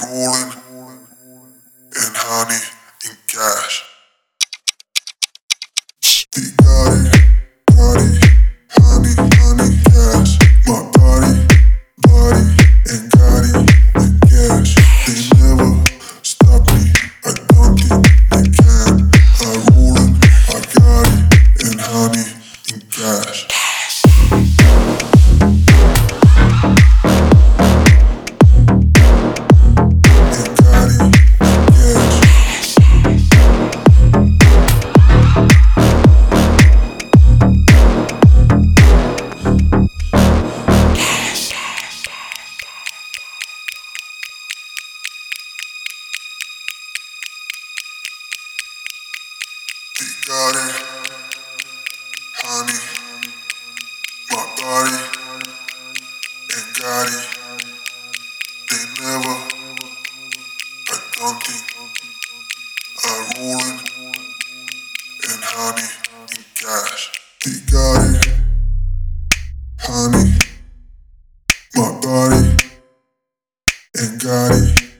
rolling in honey and cash. Bugatti, honey, honey, cash. My body, and Gotti and cash. They never stop me. I don't think they can. I rollin', I got it in honey and cash. Got it, honey, my body, and Gotti. They never, I don't think, I rollin' in honey and cash. They got it, honey, my body, and Gotti.